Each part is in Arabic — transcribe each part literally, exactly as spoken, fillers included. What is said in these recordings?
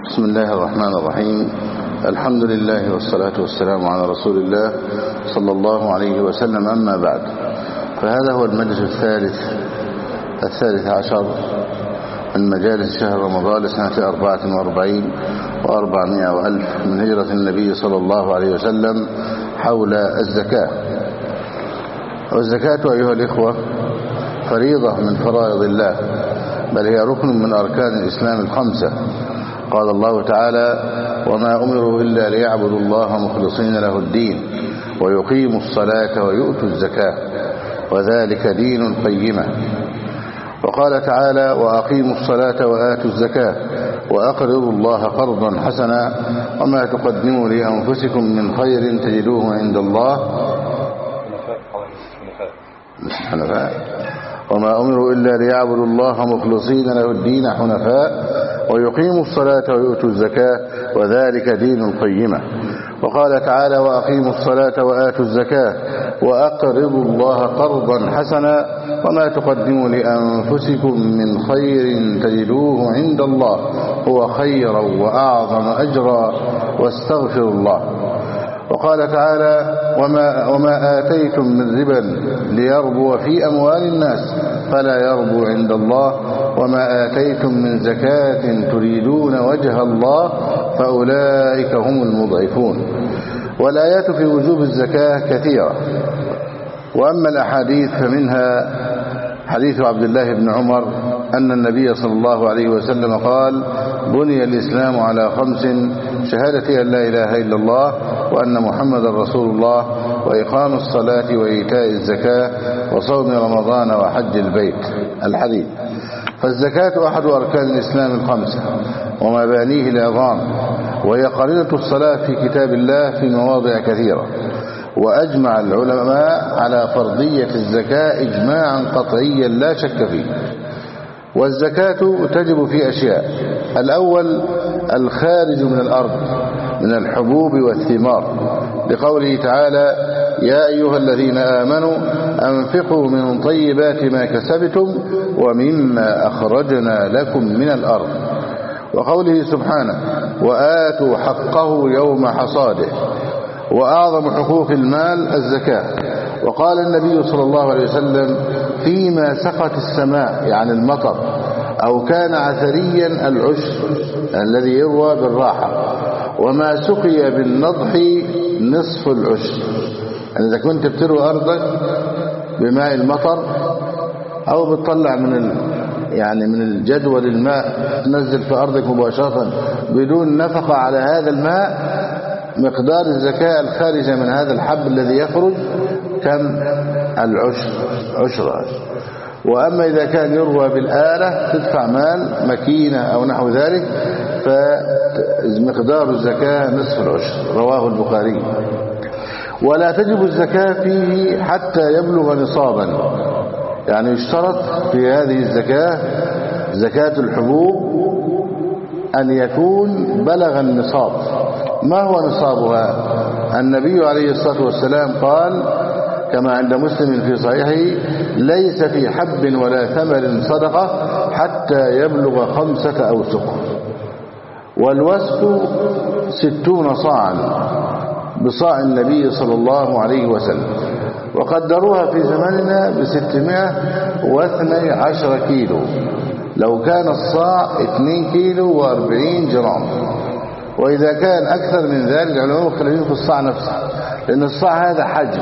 بسم الله الرحمن الرحيم. الحمد لله والصلاة والسلام على رسول الله صلى الله عليه وسلم. أما بعد، فهذا هو المجلس الثالث الثالث عشر من مجالس شهر رمضان لسنة أربعة وأربعين وأربعمائة وألف من هجرة النبي صلى الله عليه وسلم حول الزكاة. والزكاة أيها الإخوة فريضة من فرائض الله، بل هي ركن من أركان الإسلام الخمسة. قال الله تعالى: وما أمروا إلا ليعبدوا الله مخلصين له الدين ويقيموا الصلاة ويؤتوا الزكاة وذلك دين القيمة. وقال تعالى: وأقيموا الصلاة وآتوا الزكاة وأقرضوا الله قرضا حسنا وما تقدموا لأنفسكم من خير تجدوه عند الله. حنفاء. وما أمروا إلا ليعبدوا الله مخلصين له الدين حنفاء ويقيموا الصلاة ويؤتوا الزكاة وذلك دين القيمة. وقال تعالى: وأقيموا الصلاة وآتوا الزكاة وأقرضوا الله قرضا حسنا وما تقدموا لأنفسكم من خير تجدوه عند الله هو خيرا وأعظم أجرا واستغفروا الله. وقال تعالى: وما, وما آتيتم من ربا ليربو في أموال الناس فلا يربو عند الله وما آتيتم من زكاة تريدون وجه الله فأولئك هم المضعفون. والآيات في وجوب الزكاة كثيرة، وأما الأحاديث فمنها حديث عبد الله بن عمر أن النبي صلى الله عليه وسلم قال: بني الإسلام على خمس: شهادة أن لا إله إلا الله وأن محمد رسول الله وإقام الصلاة وإيتاء الزكاة وصوم رمضان وحج البيت. الحديث. فالزكاة أحد أركان الإسلام الخمسة ومبانيه العظام، وهي قرينة الصلاة في كتاب الله في مواضع كثيرة. وأجمع العلماء على فرضية الزكاة إجماعا قطعيا لا شك فيه. والزكاة تجب في أشياء: الأول الخارج من الأرض من الحبوب والثمار، لقوله تعالى: يا أيها الذين آمنوا أنفقوا من طيبات ما كسبتم ومما أخرجنا لكم من الأرض. وقوله سبحانه: وآتوا حقه يوم حصاده. وأعظم حقوق المال الزكاة. وقال النبي صلى الله عليه وسلم: فيما سقت السماء، يعني المطر، أو كان عثريا العشر الذي يروى بالراحة، وما سقي بالنضح نصف العشر. يعني إذا كنت بتروي أرضك بماء المطر أو بتطلع من ال... يعني من الجدول الماء تنزل في أرضك مباشرة بدون نفقة على هذا الماء، مقدار الزكاة الخارجة من هذا الحب الذي يخرج كم؟ العشر، عشرة. وأما إذا كان يروى بالآلة تدفع مال مكينة أو نحو ذلك، فمقدار الزكاة نصف العشر. رواه البخاري. ولا تجب الزكاة فيه حتى يبلغ نصابا، يعني يشترط في هذه الزكاة، زكاة الحبوب، أن يكون بلغ النصاب. ما هو نصابها؟ النبي عليه الصلاة والسلام قال كما عند مسلم في صحيحه: ليس في حب ولا ثمر صدقة حتى يبلغ خمسة أوسق. والوسق ستون صاعا بصاع النبي صلى الله عليه وسلم، وقدروها في زماننا بستمائة واثني عشر كيلو، لو كان الصاع اثنين كيلو واربعين جرام. وإذا كان أكثر من ذلك العلماء مختلفين في الصاع نفسه، لأن الصاع هذا حجم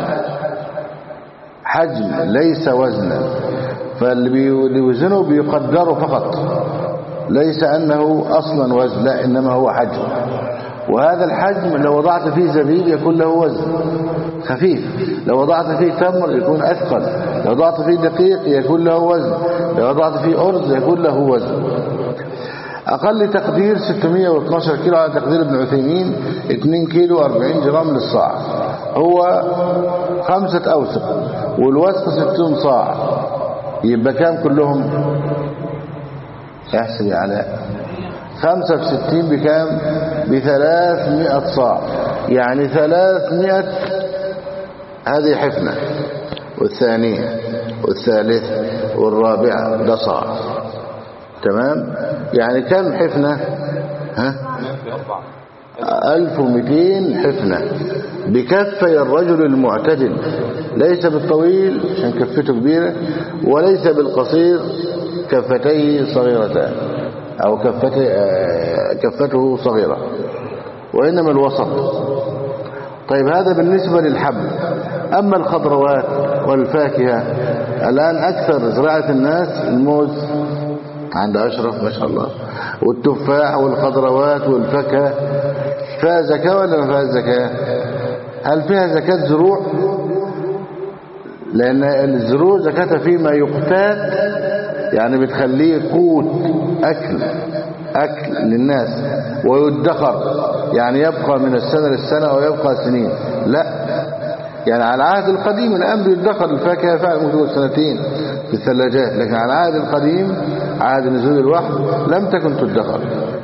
حجم ليس وزنا، فاللي بيوزنه بيقدره فقط، ليس أنه أصلا وزن، لا، إنما هو حجم. وهذا الحجم لو وضعت فيه زبيب يكون له وزن خفيف، لو وضعت فيه تمر يكون أثقل، لو وضعت فيه دقيق يكون له وزن، لو وضعت فيه أرز يكون له وزن. أقل تقدير ستمائة واثني عشر كيلو على تقدير ابن عثيمين، اثنين كيلو واربعين جرام للصاع، هو خمسة أوسق، والوسق ستون صاع. يبقى كام كلهم؟ احسب على خمسة في ستين بكام؟ بثلاثمائة صاع، يعني ثلاثمائة. هذه حفنة، والثانية والثالثة والرابعة ده صاع. تمام؟ يعني كم حفنة؟ ها؟ ألف ومئتين حفنة بكفي الرجل المعتدل، ليس بالطويل عشان كفته كبيرة، وليس بالقصير كفتيه صغيرتان أو كفته, كفته صغيرة، وإنما الوسط. طيب هذا بالنسبة للحب. أما الخضروات والفاكهة، الآن أكثر زراعة الناس الموز عند أشرف ما شاء الله، والتفاح والخضروات والفاكهة، فيها زكاة ولا ما فيها زكاة؟ هل فيها زكاة زروع؟ لأن الزروع زكاة فيما يقتات، يعني بتخليه قوت أكل أكل للناس، ويدخر يعني يبقى من السنة للسنة أو يبقى سنين. لا، يعني على العهد القديم الآن بيدخر الفاكهة فعلا ممكن سنتين في الثلاجات، لكن على العهد القديم عهد نزول الوحي لم تكن تدخر،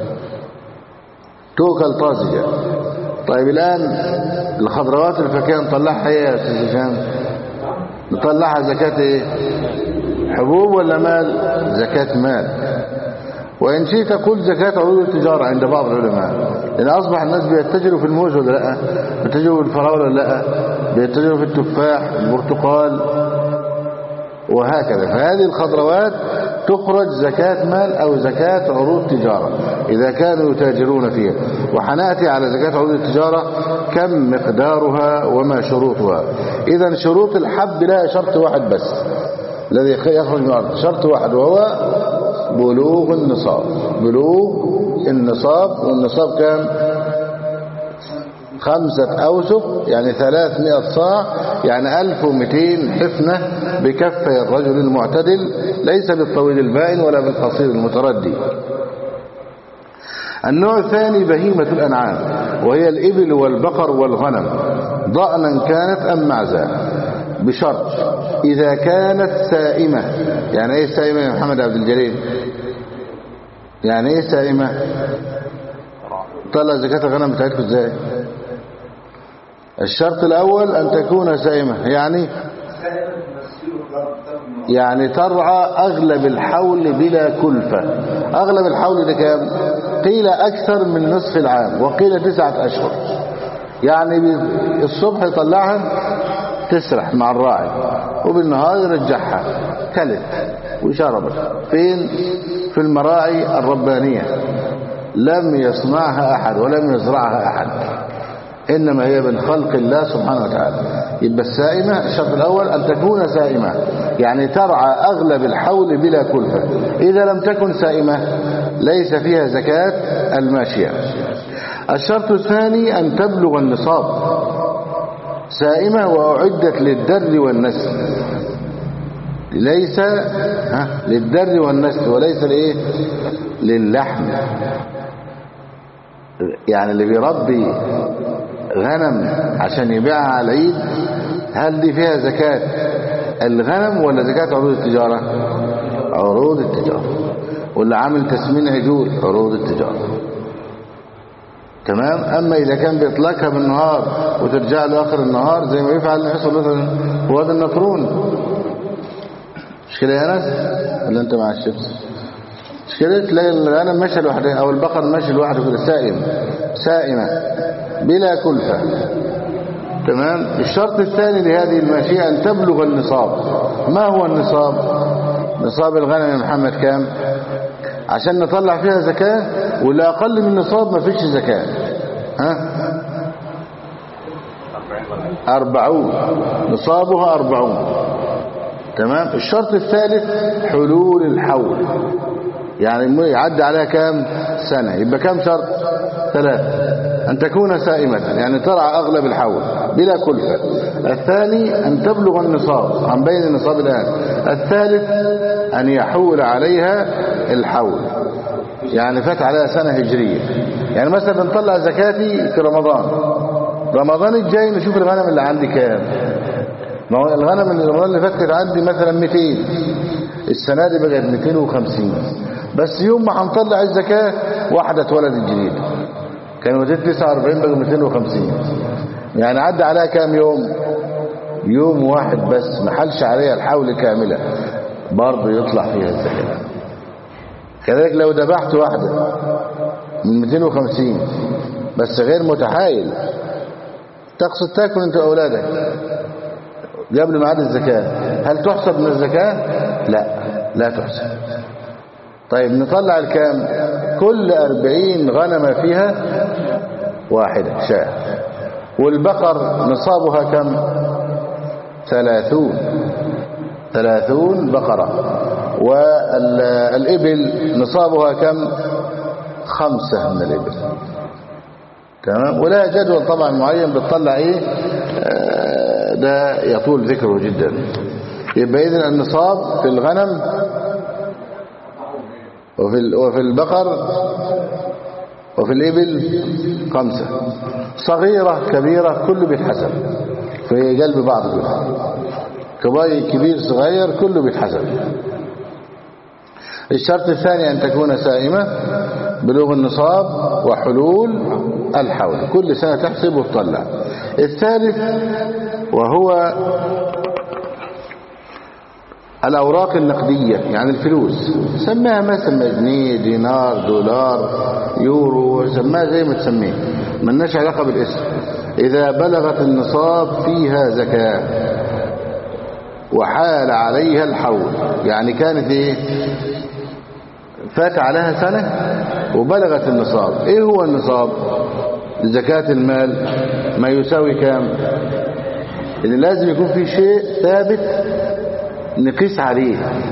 توكل طازجة. طيب الآن الخضروات والفاكهة نطلعها ايه يا أستاذ هشام؟ نطلعها زكاة ايه؟ حبوب ولا مال؟ زكاة مال. وإن شئت تقول زكاة عروض التجارة عند بعض العلماء، لأن أصبح الناس بيتجروا في الموز ولا لا؟ بيتجروا في الفراولة ولا لا؟ بيتجروا في التفاح، البرتقال، وهكذا. فهذه الخضروات تخرج زكاة مال أو زكاة عروض تجارة إذا كانوا يتاجرون فيها. وحنأتي على زكاة عروض التجارة كم مقدارها وما شروطها. إذا شروط الحب لها شرط واحد بس الذي يخرج من الأرض، شرط واحد، وهو بلوغ النصاب. بلوغ النصاب، والنصاب كام؟ خمسة أوسق يعني ثلاثمائة صاع، يعني ألف ومئتين حفنة بكفي الرجل المعتدل، ليس بالطويل البائن ولا بالقصير المتردي. النوع الثاني بهيمة الأنعام، وهي الإبل والبقر والغنم، ضأنا كانت أم معزا، بشرط إذا كانت سائمة. يعني إيه سائمة يا محمد عبد الجليل؟ يعني إيه سائمة؟ طلع زكاة الغنم بتاعتكم إزاي؟ الشرط الأول أن تكون سائمة، يعني يعني ترعى أغلب الحول بلا كلفة. أغلب الحول ده كام؟ قيل أكثر من نصف العام، وقيل تسعة أشهر. يعني الصبح يطلعها تسرح مع الراعي، وبالنهار يرجعها، كلت وشربت. فين؟ في المراعي الربانية، لم يصنعها أحد ولم يزرعها أحد، إنما هي من خلق الله سبحانه وتعالى. يبقى السائمة الشرط الأول أن تكون سائمة، يعني ترعى أغلب الحول بلا كلفة. إذا لم تكن سائمة ليس فيها زكاة الماشية. الشرط الثاني أن تبلغ النصاب، سائمة وأعدت للدر والنسل، ليس ها للدر والنسل وليس لإيه؟ للحم. يعني اللي بيربي غنم عشان يبيعها على العيد، هل دي فيها زكاة الغنم ولا زكاة عروض التجارة؟ عروض التجارة. واللي عامل تسمين عجول عروض التجارة. تمام. أما إذا كان بيطلقها بالنهار وترجع له آخر النهار زي ما يفعل يحصل مثلا في وادي النطرون، مش كده يا ناس؟ ولا أنت مع الشمس؟ مش كده؟ تلاقي الغنم ماشي لوحده أو البقر ماشي لوحده كده، سائم سائمة بلا كلفة. تمام. الشرط الثاني لهذه الماشية أن تبلغ النصاب. ما هو النصاب؟ نصاب الغنم يا محمد كام عشان نطلع فيها زكاة؟ ولا أقل من النصاب ما فيش زكاة؟ ها؟ أربعون، نصابها أربعون. تمام. الشرط الثالث حلول الحول، يعني يعدي عليها كام سنة. يبقى كام شرط؟ ثلاثة. أن تكون سائمة يعني ترعى أغلب الحول بلا كلفة. الثاني أن تبلغ النصاب، عن بين النصاب الآن. الثالث أن يحول عليها الحول، يعني فات عليها سنة هجرية. يعني مثلا نطلع زكاتي في رمضان، رمضان الجاي نشوف الغنم اللي عندي كام. ما هو الغنم اللي رمضان اللي فات كانت عندي مثلا مئتين، السنة دي بقت مئتين وخمسين. بس يوم ما هنطلع الزكاة واحدة اتولدت جديد، كانوا تسعة وأربعين بقوا مئتين وخمسين. يعني عدى عليها كام يوم؟ يوم واحد بس، ما حلش عليها الحول كاملة، برضه يطلع فيها الزكاة. كذلك لو ذبحت واحدة من مئتين وخمسين بس غير متحايل، تقصد تاكل انت واولادك قبل ميعاد الزكاة، هل تحسب من الزكاة؟ لا لا تحسب. طيب نطلع الكام؟ كل أربعين غنمة فيها واحدة شاة، والبقر نصابها كم؟ ثلاثون ثلاثون بقرة، والإبل نصابها كم؟ خمسة من الإبل. تمام. ولا جدول طبعا معين بتطلع ايه، آه ده يطول ذكره جدا. يبقى إذن النصاب في الغنم وفي وفي البقر وفي الإبل خمسة، صغيرة كبيرة كله بيتحسب في قلب بعض كده، كبير صغير كله بيتحسب. الشرط الثاني أن تكون سائمة بلوغ النصاب وحلول الحول، كل سنة تحسب وتطلع. الثالث وهو الأوراق النقدية، يعني الفلوس، سماها مثلا جنيه دينار دولار يورو، سماها زي ما تسميه، ملناش علاقة بالاسم. إذا بلغت النصاب فيها زكاة وحال عليها الحول، يعني كانت ايه، فات عليها سنة وبلغت النصاب. ايه هو النصاب لزكاة المال؟ ما يساوي كام؟ إن لازم يكون في شيء ثابت نقيس عليه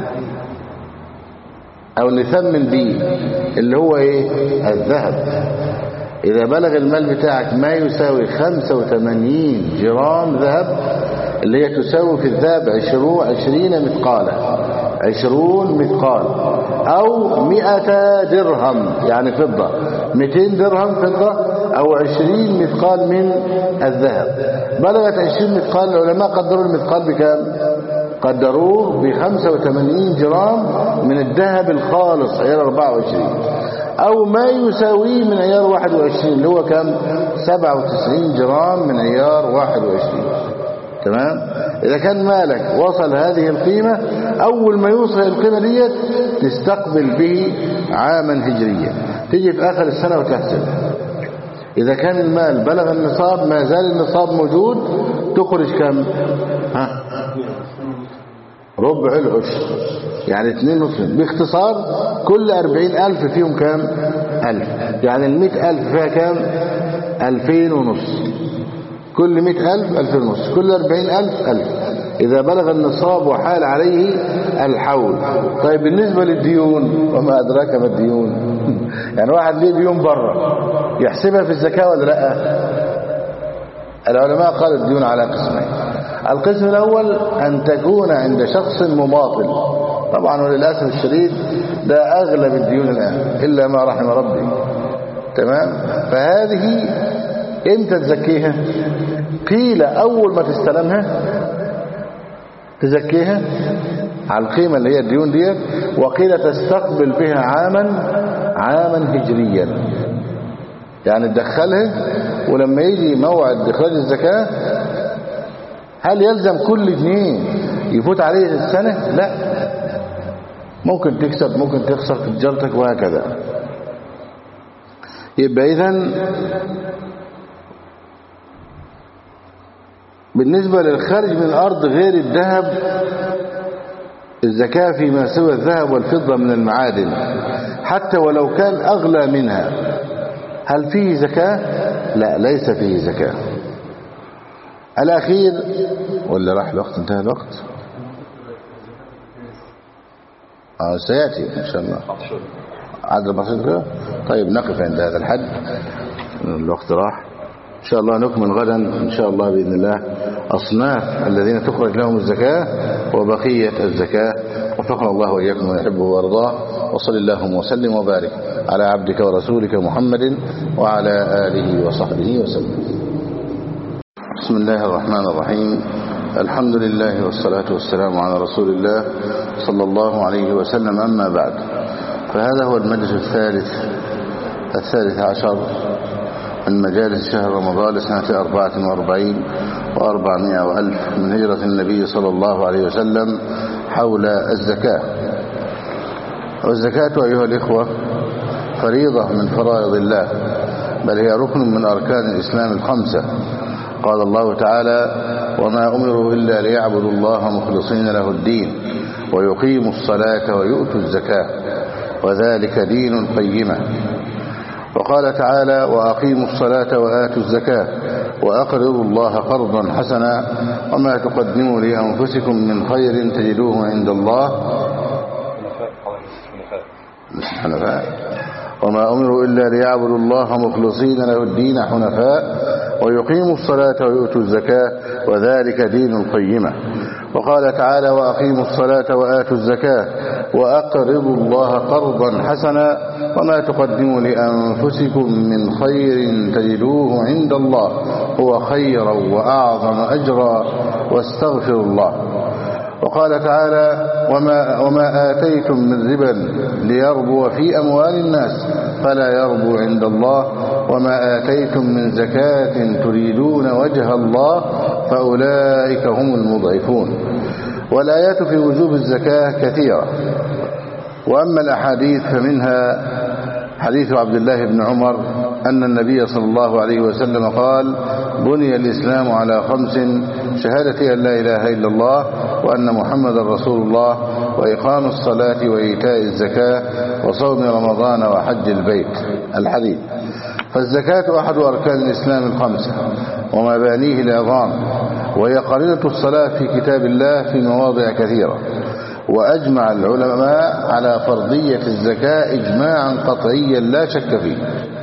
او نثمن به، اللي هو ايه؟ الذهب. اذا بلغ المال بتاعك ما يساوي خمسة وثمانين جرام ذهب، اللي هي تساوي في الذهب عشرين مثقالا، عشرون مثقال، او مئة درهم يعني فضة، مئتين درهم فضة، او عشرين مثقال من الذهب. بلغت عشرين مثقال، العلماء قدروا المثقال بكام؟ قدروه بخمسة وثمانين جرام من الذهب الخالص عيار أربعة وعشرين، او ما يساويه من عيار واحد وعشرين، اللي هو كم؟ سبعة وتسعين جرام من عيار واحد وعشرين. تمام. اذا كان مالك وصل هذه القيمة، اول ما يوصل القيمة ديت تستقبل به عاما هجريا، تيجي في اخر السنة وتحسب. اذا كان المال بلغ النصاب، ما زال النصاب موجود، تخرج كم؟ ها؟ ربع العشر، يعني اتنين نصف. باختصار كل أربعين ألف فيهم كام؟ ألف، يعني المئة ألف فيها كام؟ ألفين ونص. كل مئة ألف ألفين ونص، كل أربعين ألف ألف، إذا بلغ النصاب وحال عليه الحول. طيب بالنسبة للديون، وما أدراك ما الديون؟ يعني واحد ليه ديون بره، يحسبها في الزكاة ولا لا؟ العلماء قالوا الديون على قسمين. القسم الأول أن تكون عند شخص مماطل، طبعا وللأسف الشديد ده أغلب الديون الآن إلا ما رحم ربي. تمام. فهذه إمتى تزكيها؟ قيل أول ما تستلمها تزكيها على القيمة اللي هي الديون ديت، وقيل تستقبل بها عاما عاما هجريا، يعني تدخلها ولما يجي موعد إخراج الزكاة. هل يلزم كل جنيه يفوت عليه السنة؟ لا، ممكن تكسب ممكن تخسر في تجارتك وهكذا. يبقى إذن بالنسبة للخارج من الأرض غير الذهب، الزكاة فيما سوى الذهب والفضة من المعادن حتى ولو كان أغلى منها. هل فيه زكاة؟ لا، ليس فيه زكاة. الأخير ولا راح الوقت؟ انتهى الوقت؟ آه سيأتي إن شاء الله عدد بسيط كده. طيب نقف عند هذا الحد، الوقت راح. إن شاء الله نكمل غدا إن شاء الله بإذن الله أصناف الذين تخرج لهم الزكاة وبقية الزكاة. وفقنا الله وإياكم ويحبه ويرضاه. وصل اللهم وسلم وبارك على عبدك ورسولك محمد وعلى آله وصحبه وسلم. بسم الله الرحمن الرحيم. الحمد لله والصلاة والسلام على رسول الله صلى الله عليه وسلم. أما بعد، فهذا هو المجلس الثالث الثالث عشر من مجالس شهر رمضان لسنة أربعة وأربعين وأربعمائة وألف من هجرة النبي صلى الله عليه وسلم حول الزكاة. والزكاة أيها الإخوة فريضة من فرائض الله، بل هي ركن من أركان الإسلام الخمسة. قال الله تعالى: وما أمروا إلا ليعبدوا الله مخلصين له الدين ويقيموا الصلاة ويؤتوا الزكاة وذلك دين القيمة. وقال تعالى: وأقيموا الصلاة وآتوا الزكاة وأقرضوا الله قرضا حسنا وما تقدموا لأنفسكم من خير تجدوه عند الله. حنفاء. وما أمروا إلا ليعبدوا الله مخلصين له الدين حنفاء ويقيموا الصلاة ويؤتوا الزكاة وذلك دين القيمة. وقال تعالى: وأقيموا الصلاة وآتوا الزكاة وأقرضوا الله قرضا حسنا وما تقدموا لأنفسكم من خير تجدوه عند الله هو خيرا وأعظم أجرا واستغفروا الله. وقال تعالى: وما, وما آتيتم من ربا ليربو في أموال الناس فلا يربو عند الله وما آتيتم من زكاة تريدون وجه الله فأولئك هم المضعفون. والآيات في وجوب الزكاة كثيرة، وأما الأحاديث فمنها حديث عبد الله بن عمر أن النبي صلى الله عليه وسلم قال: بني الإسلام على خمس: شهادة أن لا إله إلا الله وأن محمد رسول الله وإقام الصلاة وإيتاء الزكاة وصوم رمضان وحج البيت. الحديث. فالزكاة أحد أركان الإسلام الخمسة ومبانيه العظام، وهي قرينة الصلاة في كتاب الله في مواضع كثيرة. وأجمع العلماء على فرضية الزكاة إجماعا قطعيا لا شك فيه.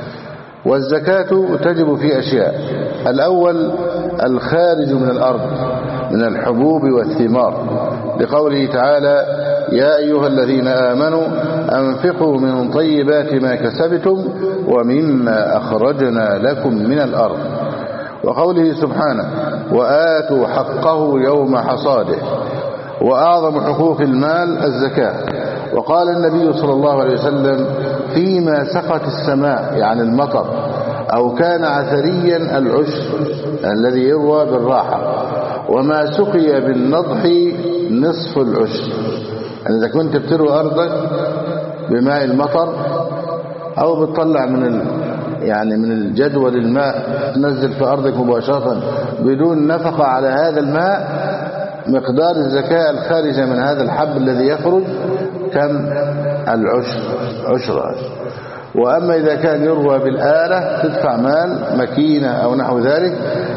والزكاة تجب في أشياء: الأول الخارج من الأرض من الحبوب والثمار، لقوله تعالى: يا أيها الذين آمنوا أنفقوا من طيبات ما كسبتم ومما أخرجنا لكم من الأرض. وقوله سبحانه: وآتوا حقه يوم حصاده. وأعظم حقوق المال الزكاة. وقال النبي صلى الله عليه وسلم: فيما سقت السماء، يعني المطر، أو كان عثريا العشر الذي يروى بالراحة، وما سقي بالنضح نصف العشر. يعني إذا كنت بتروي أرضك بماء المطر أو بتطلع من ال... يعني من الجدول الماء تنزل في أرضك مباشرة بدون نفقة على هذا الماء، مقدار الزكاة الخارجة من هذا الحب الذي يخرج كم؟ العشر، عشرة. وأما إذا كان يروى بالآلة تدفع مال مكينة أو نحو ذلك،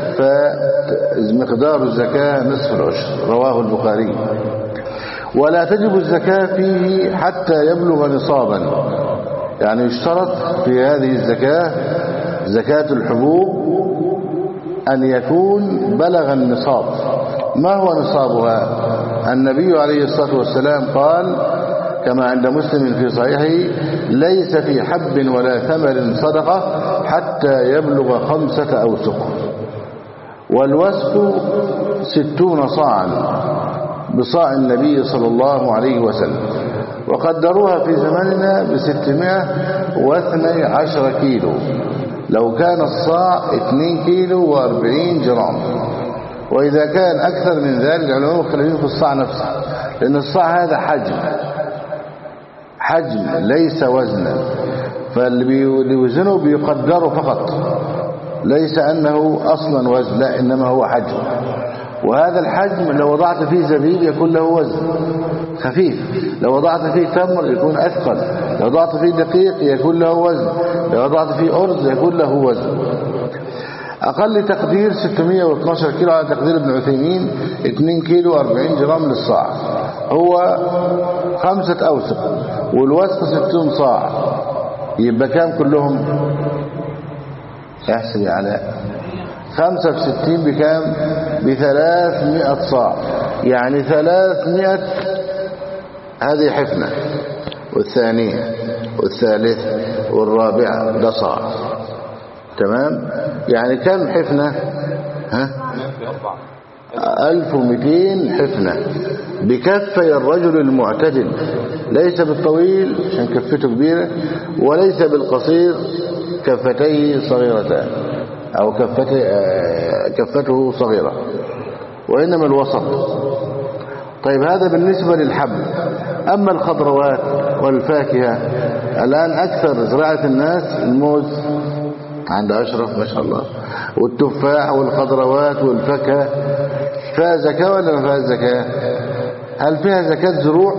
فمقدار الزكاة نصف العشر. رواه البخاري. ولا تجب الزكاة فيه حتى يبلغ نصابا، يعني يشترط في هذه الزكاة، زكاة الحبوب، أن يكون بلغ النصاب. ما هو نصابها؟ النبي عليه الصلاة والسلام قال كما عند مسلم في صحيحه: ليس في حب ولا ثمر صدقة حتى يبلغ خمسة أوسق. والوسق ستون صاعا بصاع النبي صلى الله عليه وسلم، وقدروها في زماننا بستمائة واثني عشر كيلو، لو كان الصاع اثنين كيلو واربعين جرام. وإذا كان أكثر من ذلك العلماء مختلفين في الصاع نفسه، لأن الصاع هذا حجم حجم ليس وزنا، فاللي بيوزنه بيقدره فقط، ليس أنه أصلا وزن، لا، إنما هو حجم. وهذا الحجم لو وضعت فيه زبيب يكون له وزن خفيف، لو وضعت فيه تمر يكون أثقل، لو وضعت فيه دقيق يكون له وزن، لو وضعت فيه أرز يكون له وزن. أقل تقدير ستمائة واثني عشر كيلو على تقدير ابن عثيمين، اثنين كيلو واربعين جرام للصاع، هو خمسة أوسق، والوسق ستون صاع. يبقى كام كلهم؟ احسب على خمسة في ستين بكام؟ بثلاثمائة صاع، يعني ثلاثمائة. هذه حفنة، والثانية والثالثة والرابعة ده صاع، تمام؟ يعني كم حفنة؟ ها؟ ألف ومئتين حفنة بكفي الرجل المعتدل، ليس بالطويل عشان كفته كبيرة، وليس بالقصير كفتيه صغيرتان أو كفته, كفته صغيرة، وإنما الوسط. طيب هذا بالنسبة للحب. أما الخضروات والفاكهة الآن أكثر زراعة الناس الموز عند أشرف ما شاء الله، والتفاح والخضروات والفاكهة، فيها زكاة ولا ما فيها زكاة؟ هل فيها زكاة زروع؟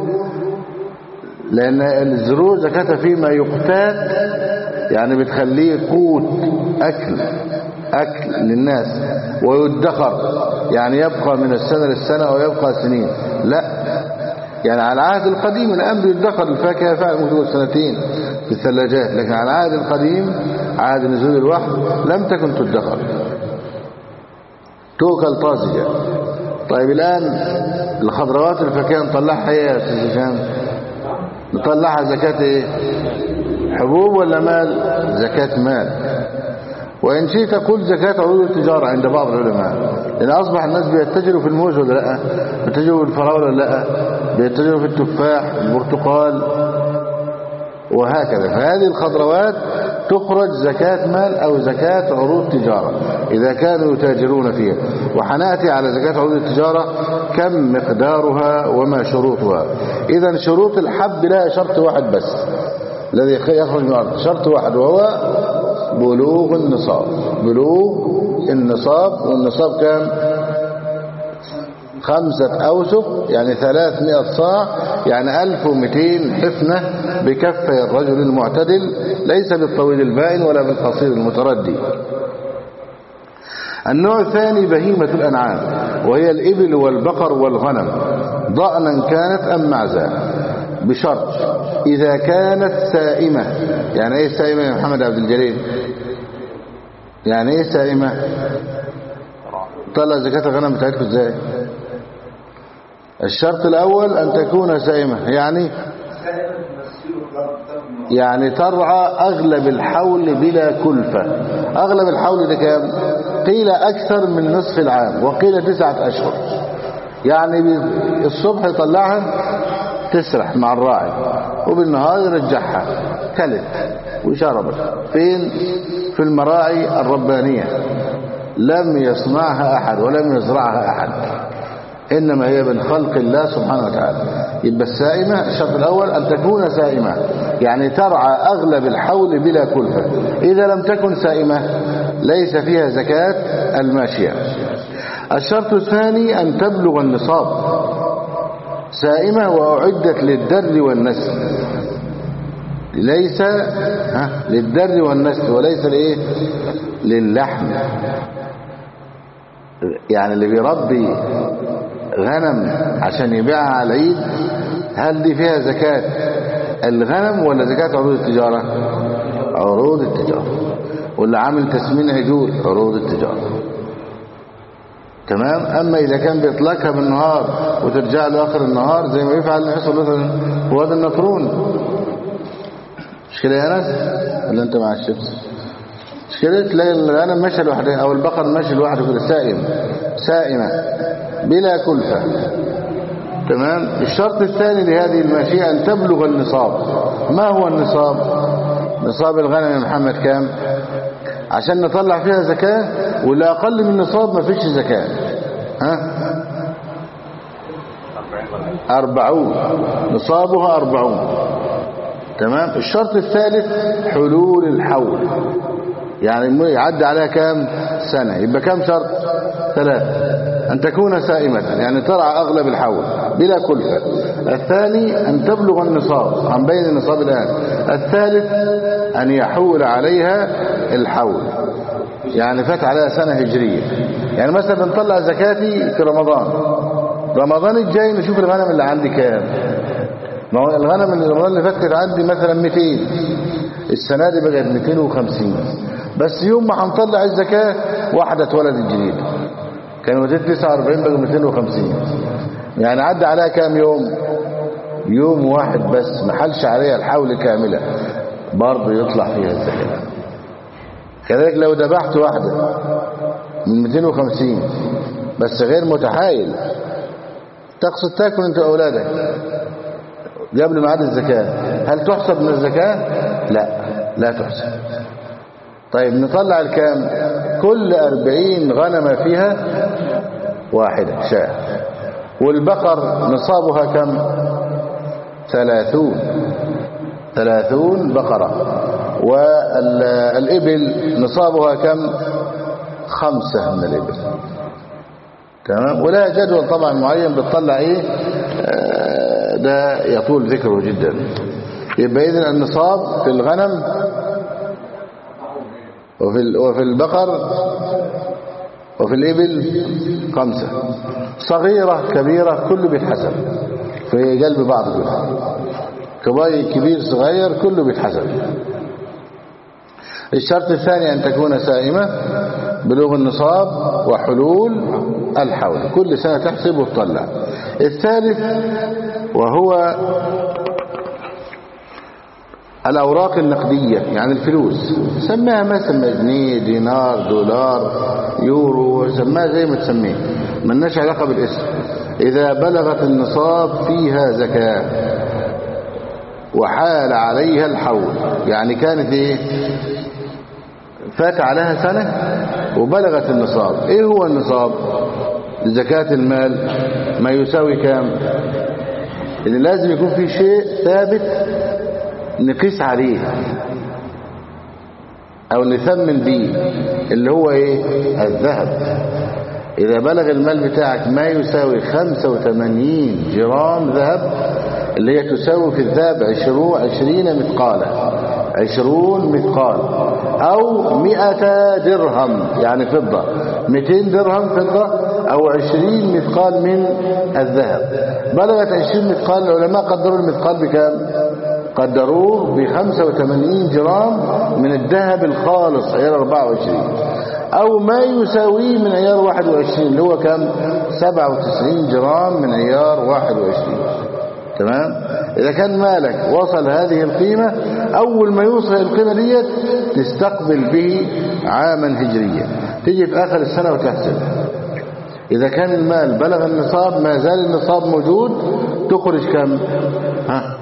لأن الزروع زكاة فيما يقتات، يعني بتخليه قوت أكل أكل للناس، ويدخر يعني يبقى من السنة للسنة أو يبقى سنين. لا، يعني على العهد القديم الآن بيدخر الفاكهة فعلا ممكن سنتين في الثلاجات، لكن على العهد القديم عهد نزول الوحي لم تكن تدخر، توكل طازجة. طيب الآن الخضروات والفاكهة نطلعها ايه يا أستاذ هشام؟ نطلعها زكاة ايه؟ حبوب ولا مال؟ زكاة مال. وإن شئت تقول زكاة عروض التجارة عند بعض العلماء، لأن أصبح الناس بيتجروا في الموز ولا لا؟ بيتجروا في الفراولة ولا لا؟ بيتجروا في التفاح البرتقال وهكذا. فهذه الخضروات تخرج زكاة مال أو زكاة عروض تجارة إذا كانوا يتاجرون فيها. وحنأتي على زكاة عروض التجارة كم مقدارها وما شروطها. إذا شروط الحب لها شرط واحد بس الذي يخرج من الأرض، شرط واحد، وهو بلوغ النصاب. بلوغ النصاب، والنصاب كام؟ خمسة أوسق يعني ثلاثمائة صاع، يعني ألف ومئتين حفنة بكفي الرجل المعتدل، ليس بالطويل البائن ولا بالقصير المتردي. النوع الثاني بهيمة الأنعام، وهي الإبل والبقر والغنم، ضأنا كانت أم معزا، بشرط إذا كانت سائمة. يعني إيه سائمة يا محمد عبد الجليل؟ يعني إيه سائمة؟ طلع زكاة الغنم بتاعتكم إزاي؟ الشرط الأول أن تكون سائمة، يعني يعني ترعى أغلب الحول بلا كلفة. أغلب الحول ده كام؟ قيل أكثر من نصف العام، وقيل تسعة أشهر. يعني الصبح يطلعها تسرح مع الراعي، وبالنهار يرجعها، كلت وشربت. فين؟ في المراعي الربانية، لم يصنعها أحد ولم يزرعها أحد، إنما هي من خلق الله سبحانه وتعالى. يبقى السائمة الشرط الأول أن تكون سائمة، يعني ترعى أغلب الحول بلا كلفة. إذا لم تكن سائمة ليس فيها زكاة الماشية. الشرط الثاني أن تبلغ النصاب، سائمة وأعدت للدر والنسل، ليس ها للدر والنسل وليس لإيه؟ للحم. يعني اللي بيربي غنم عشان يبيعها على العيد، هل دي فيها زكاة الغنم ولا زكاة عروض التجارة؟ عروض التجارة. واللي عامل تسمين عجول عروض التجارة. تمام. أما إذا كان بيطلقها بالنهار وترجع له آخر النهار زي ما يفعل يحصل مثلا في وادي النطرون، مش كده يا ناس؟ ولا أنت مع الشمس؟ مش كده؟ تلاقي الغنم ماشي لوحده أو البقر ماشي لوحده كده، سائم سائمة بلا كلفة. تمام. الشرط الثاني لهذه الماشية أن تبلغ النصاب. ما هو النصاب؟ نصاب الغنم يا محمد كام عشان نطلع فيها زكاة؟ ولا أقل من النصاب ما فيش زكاة؟ ها؟ أربعون، نصابها أربعون. تمام. الشرط الثالث حلول الحول، يعني يعدي عليها كام سنة. يبقى كام شرط؟ ثلاثة. أن تكون سائمة يعني ترعى أغلب الحول بلا كلفة. الثاني أن تبلغ النصاب، عن بين النصاب الآن. الثالث أن يحول عليها الحول، يعني فات عليها سنة هجرية. يعني مثلا نطلع زكاتي في رمضان، رمضان الجاي نشوف الغنم اللي عندي كام. ما هو الغنم اللي رمضان اللي فات كانت عندي مثلا مئتين، السنة دي بقت مئتين وخمسين. بس يوم ما هنطلع الزكاة واحدة اتولدت جديد، كانوا تسعة وأربعين بقوا مئتين وخمسين. يعني عدى عليها كام يوم؟ يوم واحد بس، ما حلش عليها الحول كاملة، برضه يطلع فيها الزكاة. كذلك لو ذبحت واحدة من مئتين وخمسين بس غير متحايل، تقصد تاكل انت واولادك قبل ميعاد الزكاة، هل تحسب من الزكاة؟ لا، لا تحسب. طيب نطلع الكام؟ كل أربعين غنمة فيها واحدة شاة. والبقر نصابها كم؟ ثلاثون. ثلاثون بقرة. والإبل نصابها كم؟ خمسة من الإبل. تمام. ولا جدول طبعا معين بتطلع ايه، آه ده يطول ذكره جدا. يبقى إذن النصاب في الغنم وفي وفي البقر وفي الإبل خمسة، صغيرة كبيرة كله بيتحسب في قلب بعض كله، كبير صغير كله بيتحسب. الشرط الثاني أن تكون سائمة بلوغ النصاب وحلول الحول، كل سنة تحسب وتطلع. الثالث وهو الأوراق النقدية، يعني الفلوس، سماها مثلا جنيه، دينار، دولار، يورو، سماها زي ما تسميه، ملناش علاقة بالاسم. إذا بلغت النصاب فيها زكاة وحال عليها الحول، يعني كانت ايه، فات عليها سنة وبلغت النصاب. ايه هو النصاب لزكاة المال؟ ما يساوي كام؟ إن لازم يكون في شيء ثابت نقيس عليه او نثمن به، اللي هو ايه؟ الذهب. اذا بلغ المال بتاعك ما يساوي خمسة وثمانين جرام ذهب، اللي هي تساوي في الذهب عشرين مثقالا، عشرون مثقال، او مئة درهم يعني فضة، مئتين درهم فضة، او عشرين مثقال من الذهب. بلغت عشرين مثقال، العلماء قدروا المثقال بكام؟ قدروه ب خمسة وثمانين جرام من الذهب الخالص عيار أربعة وعشرين، او ما يساويه من عيار واحد وعشرين، اللي هو كم؟ سبعة وتسعين جرام من عيار واحد وعشرين. تمام. اذا كان مالك وصل هذه القيمة، اول ما يوصل القيمة ديت تستقبل به عاما هجريا، تيجي في اخر السنة وتحسب. اذا كان المال بلغ النصاب، ما زال النصاب موجود، تخرج كم؟ ها؟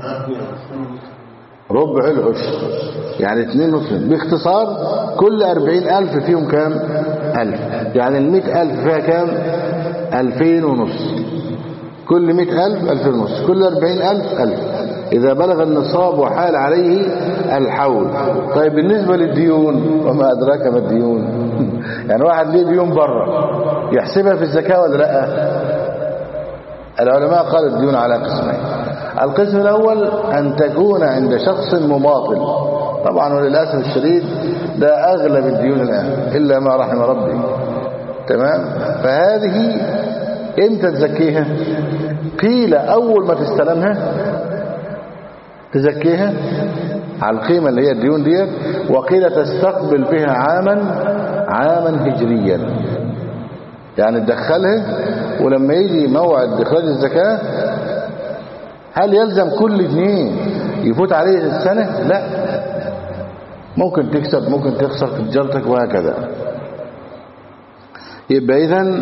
ربع العشر، يعني اتنين نصف. باختصار كل اربعين الف فيهم كام؟ الف، يعني المئة الف فيها كام؟ الفين ونص. كل مئة الف الفين ونص، كل اربعين الف الف، اذا بلغ النصاب وحال عليه الحول. طيب بالنسبة للديون، وما ادراك ما الديون؟ يعني واحد ليه ديون بره، يحسبها في الزكاة ولا لا؟ العلماء قالوا الديون على قسمين. القسم الأول أن تكون عند شخص مماطل، طبعا وللأسف الشديد ده أغلب الديون الآن إلا ما رحم ربي. تمام. فهذه إمتى تزكيها؟ قيل أول ما تستلمها تزكيها على القيمة اللي هي الديون ديت، وقيل تستقبل بها عاما عاما هجريا، يعني تدخلها ولما يجي موعد إخراج الزكاة. هل يلزم كل جنيه يفوت عليه السنة؟ لا، ممكن تكسب ممكن تخسر في تجارتك وهكذا. يبقى إذن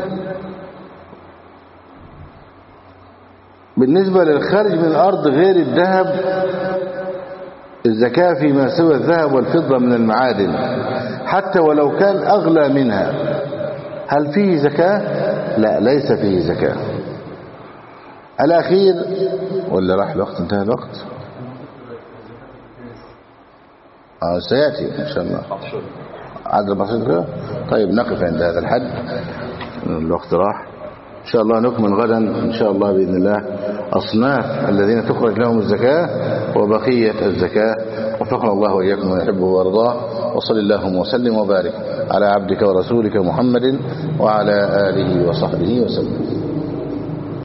بالنسبة للخارج من الأرض غير الذهب، الزكاة فيما سوى الذهب والفضة من المعادن حتى ولو كان أغلى منها. هل فيه زكاة؟ لا، ليس فيه زكاة. الأخير ولا راح الوقت؟ انتهى الوقت؟ آه سيأتي إن شاء الله عدد بسيط كده. طيب نقف عند هذا الحد، الوقت راح. إن شاء الله نكمل غدا إن شاء الله بإذن الله أصناف الذين تخرج لهم الزكاة وبقية الزكاة. وفقنا الله وإياكم ويحبه ويرضاه. وصل اللهم وسلم وبارك على عبدك ورسولك محمد وعلى آله وصحبه وسلم.